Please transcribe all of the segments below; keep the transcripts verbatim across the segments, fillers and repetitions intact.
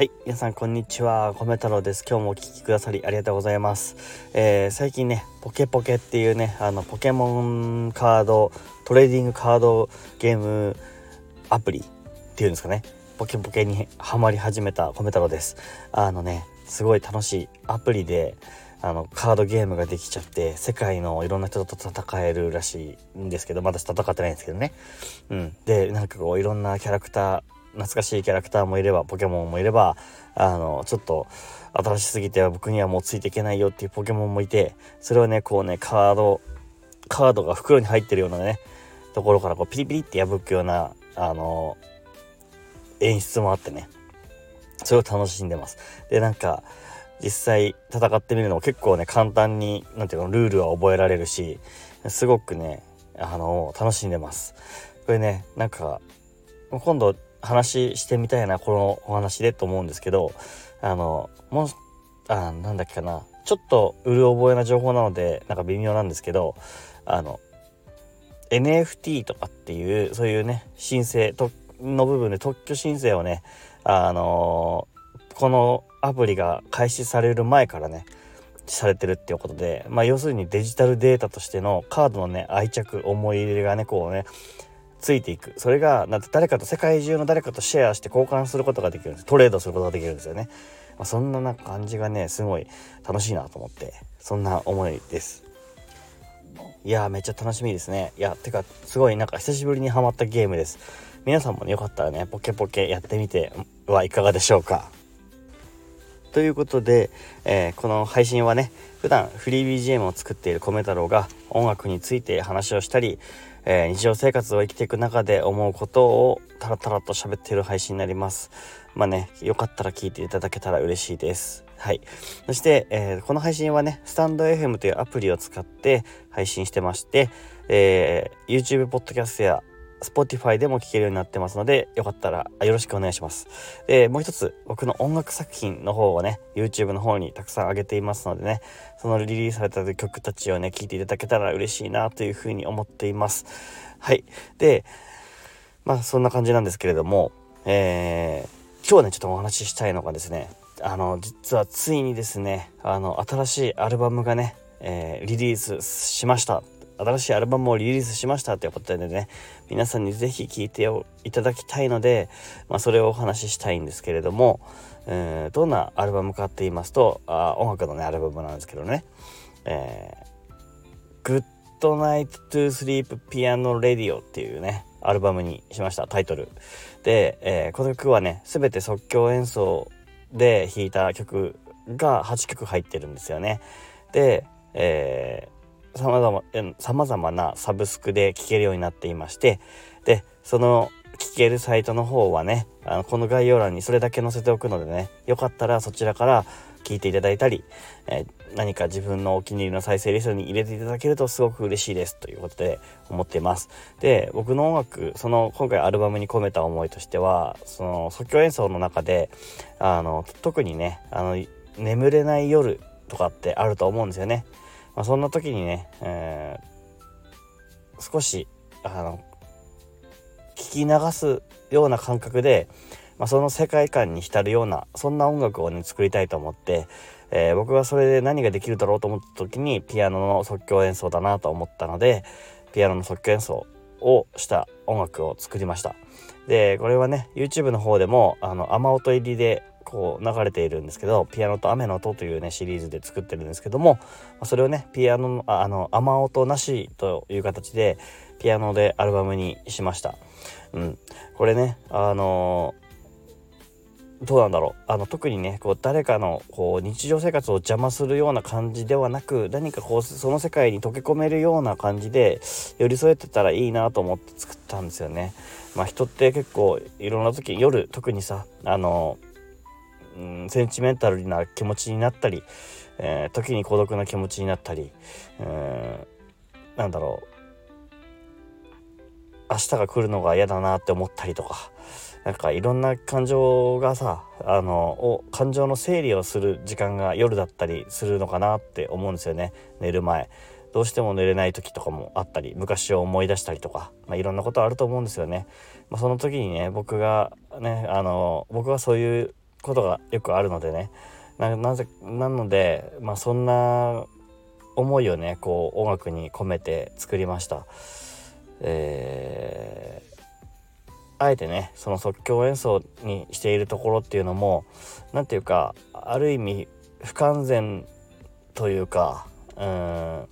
はい、皆さんこんにちは、米太郎です。今日もお聞きくださりありがとうございます。えー、最近ねポケポケっていうねあのポケモンカードトレーディングカードゲームアプリっていうんですかね、ポケポケにハマり始めた米太郎です。あのねすごい楽しいアプリであのカードゲームができちゃって、世界のいろんな人と戦えるらしいんですけど、まだ戦ってないんですけどね。うんでなんかこういろんなキャラクター、懐かしいキャラクターもいればポケモンもいれば、あのちょっと新しすぎて僕にはもうついていけないよっていうポケモンもいて、それをねこうねカードカードが袋に入ってるようなねところからこうピリピリって破くようなあの演出もあってね、それを楽しんでます。でなんか実際戦ってみるのも結構ね簡単になんていうのルールは覚えられるし、すごくねあの楽しんでます。これねなんか今度話してみたいなこのお話でと思うんですけど、あのもうあなんだっけかな、ちょっとうる覚えな情報なのでなんか微妙なんですけど、あの エヌエフティー とかっていうそういうね申請との部分で特許申請をねあのこのアプリが開始される前からねされてるっていうことで、まあ要するにデジタルデータとしてのカードのね愛着思い入れがねこうねついていく。それがなんて誰かと世界中の誰かとシェアして交換することができるんです。トレードすることができるんですよね。まあ、そんなな感じがねすごい楽しいなと思って、そんな思いです。いやーめっちゃ楽しみですね。いやてかすごいなんか久しぶりにハマったゲームです。皆さんもねよかったらねポケポケやってみてはいかがでしょうか。ということで、えー、この配信はね普段フリー ビージーエム を作っている米太郎が音楽について話をしたり、えー、日常生活を生きていく中で思うことをタラタラと喋っている配信になります。まあねよかったら聞いていただけたら嬉しいです。はい。そして、えー、この配信はねスタンド エフエム というアプリを使って配信してまして、えー、YouTube ポッドキャストやSpotify でも聴けるようになってますので、よかったらよろしくお願いします。でもう一つ僕の音楽作品の方をね YouTube の方にたくさん上げていますのでね、そのリリースされた曲たちをね聴いていただけたら嬉しいなというふうに思っています。はい。でまあそんな感じなんですけれども、えー、今日ねちょっとお話ししたいのがですね、あの実はついにですねあの新しいアルバムがね、えー、リリースしました。新しいアルバムをリリースしましたということでね、皆さんにぜひ聴いていただきたいので、まあ、それをお話ししたいんですけれども、えー、どんなアルバムかって言いますと、あ音楽のねアルバムなんですけどね、えー、Good Night to Sleep Piano Radio っていうねアルバムにしました。タイトルで、えー、この曲はね全て即興演奏で弾いた曲がはちきょく入ってるんですよね。で、えーさまざまさまざまなサブスクで聴けるようになっていまして、でその聴けるサイトの方はねあのこの概要欄にそれだけ載せておくのでね、よかったらそちらから聴いていただいたり、えー、何か自分のお気に入りの再生リストに入れていただけるとすごく嬉しいですということで思っています。で僕の音楽、その今回アルバムに込めた思いとしては、その即興演奏の中であの特にねあの眠れない夜とかってあると思うんですよね。まあ、そんな時にね、えー、少しあの聞き流すような感覚で、まあ、その世界観に浸るようなそんな音楽をね作りたいと思って、えー、僕がそれで何ができるだろうと思った時にピアノの即興演奏だなと思ったので、ピアノの即興演奏をした音楽を作りました。でこれはね YouTube の方でもあの雨音入りでこう流れているんですけど、ピアノと雨の音というねシリーズで作ってるんですけども、それをねピアノのああの雨音なしという形でピアノでアルバムにしました。うん、これねあのー、どうなんだろう、あの特にねこう誰かのこう日常生活を邪魔するような感じではなく、何かこうその世界に溶け込めるような感じで寄り添えてたらいいなと思って作ったんですよね。まあ人って結構いろんな時夜特にさあのーうん、センチメンタルな気持ちになったり、えー、時に孤独な気持ちになったり、えー、なんだろう明日が来るのが嫌だなって思ったりとか、なんかいろんな感情がさあのを感情の整理をする時間が夜だったりするのかなって思うんですよね。寝る前どうしても寝れない時とかもあったり、昔を思い出したりとか、まあ、いろんなことあると思うんですよね。まあ、その時にね僕がねあの僕はそういうことがよくあるのでね、な, なぜなので、まあ、そんな思いをねこう音楽に込めて作りました。えーあえてねその即興演奏にしているところっていうのもなんていうかある意味不完全というか、うーん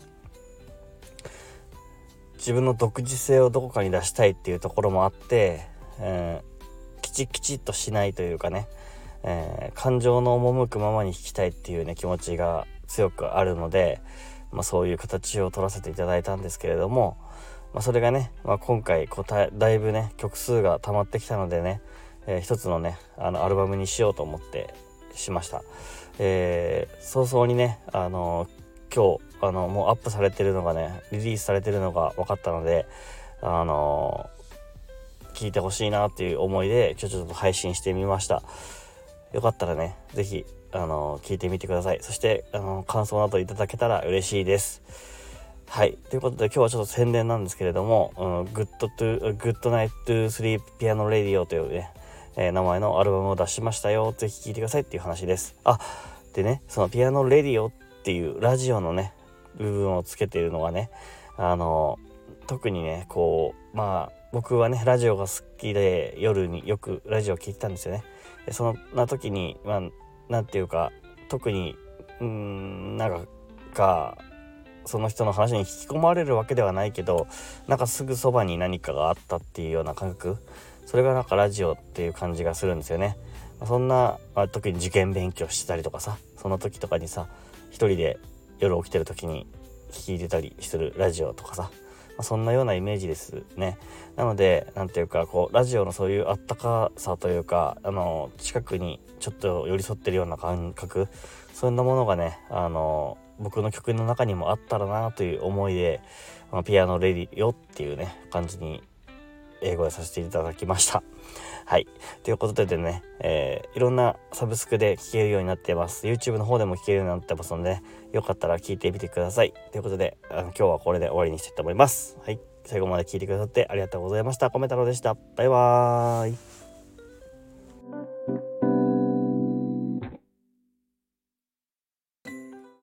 自分の独自性をどこかに出したいっていうところもあって、えー、きちきちっとしないというかね、えー、感情の赴くままに弾きたいっていうね気持ちが強くあるので、まあ、そういう形を取らせていただいたんですけれども、まあ、それがね、まあ、今回こう だ, だいぶね曲数が溜まってきたのでね、えー、一つのねあのアルバムにしようと思ってしました。えー、早々にね、あのー、今日あのもうアップされてるのがねリリースされてるのが分かったので、あのー、聞いてほしいなっていう思いで今日ちょっと配信してみました。よかったらねぜひあの聞いてみてください。そしてあの感想などいただけたら嬉しいです。はい、ということで今日はちょっと宣伝なんですけれども、うん、Good to Good Night to Sleep Piano Radio というね、えー、名前のアルバムを出しましたよ。ぜひ聴いてくださいっていう話です。あ、でね、そのピアノレディオっていうラジオのね部分をつけているのがね、あの特にねこうまあ僕はねラジオが好きで夜によくラジオ聴いてたんですよね。でそんな時にまあなんていうか特にうーんなんかその人の話に引き込まれるわけではないけど、なんかすぐそばに何かがあったっていうような感覚、それがなんかラジオっていう感じがするんですよね。そんな、まあ、特に受験勉強してたりとかさ、その時とかにさ一人で夜起きてる時に聞いてたりするラジオとかさ、まあ、そんなようなイメージですね。なのでなんていうかこうラジオのそういうあったかさというか、あの近くにちょっと寄り添ってるような感覚、そんなものがねあの僕の曲の中にもあったらなという思いで、まあ、ピアノレディオっていうね感じに英語でさせていただきました。はい、ということでね、えー、いろんなサブスクで聴けるようになってます。 YouTube の方でも聴けるようになってますので、ね、よかったら聴いてみてください。ということであの今日はこれで終わりにしたいと思います。はい、最後まで聴いてくださってありがとうございました。コメ太郎でした。バイバーイ。